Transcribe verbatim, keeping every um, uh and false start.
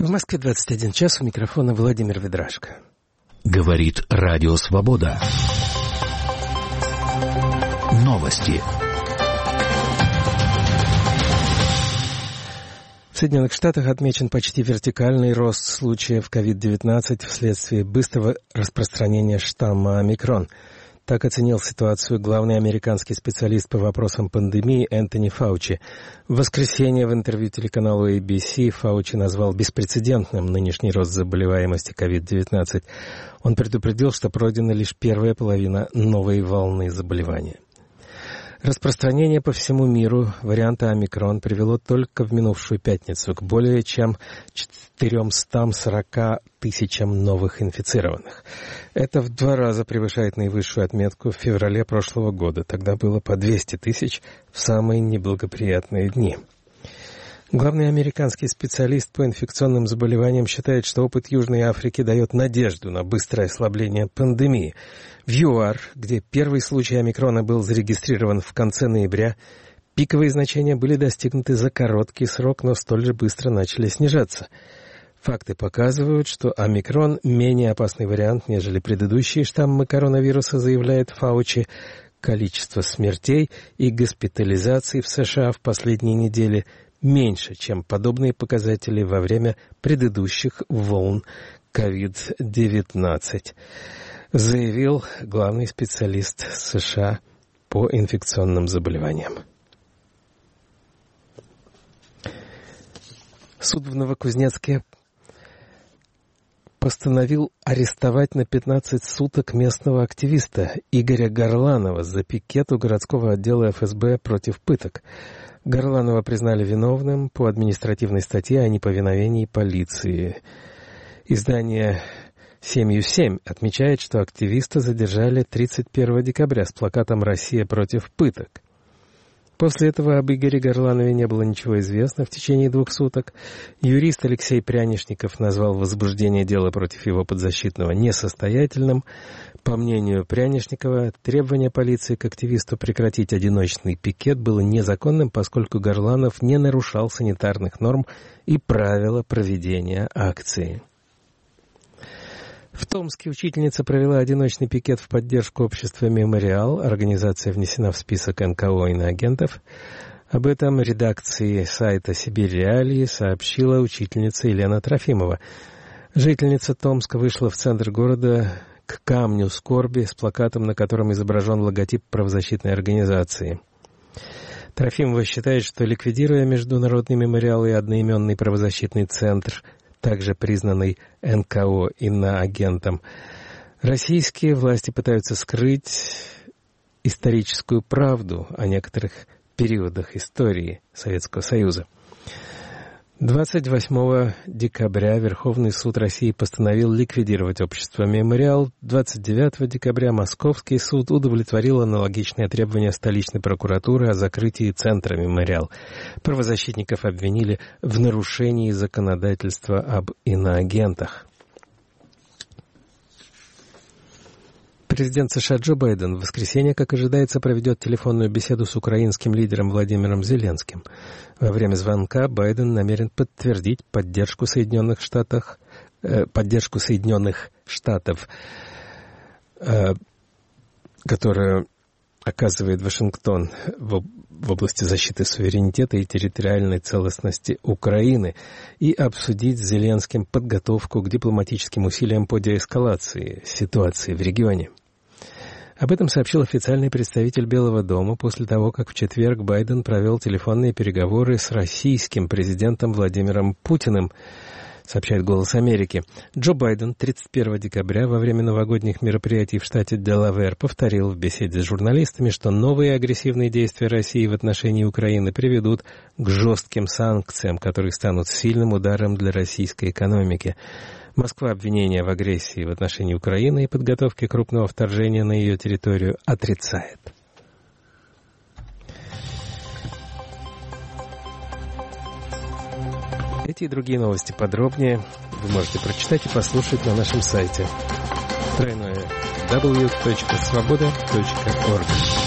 В Москве двадцать один час, у микрофона Владимир Ведрашко. Говорит Радио Свобода. Новости. В Соединенных Штатах отмечен почти вертикальный рост случаев ковид девятнадцать вследствие быстрого распространения штамма омикрон. Так оценил ситуацию главный американский специалист по вопросам пандемии Энтони Фаучи. В воскресенье в интервью телеканалу эй би си Фаучи назвал беспрецедентным нынешний рост заболеваемости ковид девятнадцать. Он предупредил, что пройдена лишь первая половина новой волны заболевания. Распространение по всему миру варианта омикрон привело только в минувшую пятницу к более чем четыремстам сорока тысячам новых инфицированных. Это в два раза превышает наивысшую отметку в феврале прошлого года. Тогда было по двести тысяч в самые неблагоприятные дни. Главный американский специалист по инфекционным заболеваниям считает, что опыт Южной Африки дает надежду на быстрое ослабление пандемии. В ЮАР, где первый случай омикрона был зарегистрирован в конце ноября, пиковые значения были достигнуты за короткий срок, но столь же быстро начали снижаться. Факты показывают, что омикрон менее опасный вариант, нежели предыдущие штаммы коронавируса, заявляет Фаучи. Количество смертей и госпитализаций в США в последние недели меньше, чем подобные показатели во время предыдущих волн ковид девятнадцать, заявил главный специалист США по инфекционным заболеваниям. Суд в Новокузнецке постановил арестовать на пятнадцать суток местного активиста Игоря Горланова за пикет у городского отдела эф эс бэ против пыток. Горланова признали виновным по административной статье о неповиновении полиции. Издание «семью семь» отмечает, что активиста задержали тридцать первого декабря с плакатом «Россия против пыток». После этого об Игоре Горланове не было ничего известно в течение двух суток. Юрист Алексей Прянишников назвал возбуждение дела против его подзащитного несостоятельным. По мнению Прянишникова, требование полиции к активисту прекратить одиночный пикет было незаконным, поскольку Горланов не нарушал санитарных норм и правила проведения акции. В Томске учительница провела одиночный пикет в поддержку общества «Мемориал». Организация внесена в список эн ка о иноагентов. Об этом редакции сайта «Сибирь Реалии» сообщила учительница Елена Трофимова. Жительница Томска вышла в центр города к камню скорби с плакатом, на котором изображен логотип правозащитной организации. Трофимова считает, что, ликвидируя Международный мемориал и одноименный правозащитный центр, также признанный эн ка о иноагентом, российские власти пытаются скрыть историческую правду о некоторых периодах истории Советского Союза. двадцать восьмого декабря Верховный суд России постановил ликвидировать общество «Мемориал». двадцать девятого декабря Московский суд удовлетворил аналогичные требования столичной прокуратуры о закрытии центра «Мемориал». Правозащитников обвинили в нарушении законодательства об иноагентах. Президент США Джо Байден в воскресенье, как ожидается, проведет телефонную беседу с украинским лидером Владимиром Зеленским. Во время звонка Байден намерен подтвердить поддержку Соединенных Штатов, э, поддержку Соединенных Штатов, э, которую оказывает Вашингтон в, в области защиты суверенитета и территориальной целостности Украины, и обсудить с Зеленским подготовку к дипломатическим усилиям по деэскалации ситуации в регионе. Об этом сообщил официальный представитель Белого дома после того, как в четверг Байден провел телефонные переговоры с российским президентом Владимиром Путиным, сообщает «Голос Америки». Джо Байден тридцать первого декабря во время новогодних мероприятий в штате Делавэр повторил в беседе с журналистами, что новые агрессивные действия России в отношении Украины приведут к жестким санкциям, которые станут сильным ударом для российской экономики. Москва обвинения в агрессии в отношении Украины и подготовке крупного вторжения на ее территорию отрицает. Эти и другие новости подробнее вы можете прочитать и послушать на нашем сайте дабл ю дабл ю дабл ю точка свобода точка орг.